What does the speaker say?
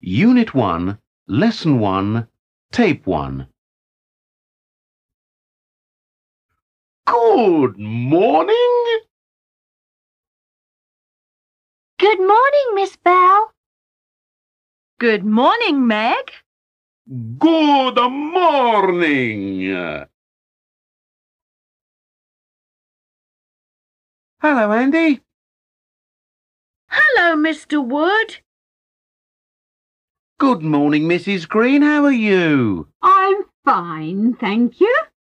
Unit 1, Lesson 1, Tape 1. Good morning. Good morning, Miss Bell. Good morning, Meg. Good morning. Hello, Andy. Hello, Mr. Wood. Good morning, Mrs. Green. How are you? I'm fine, thank you.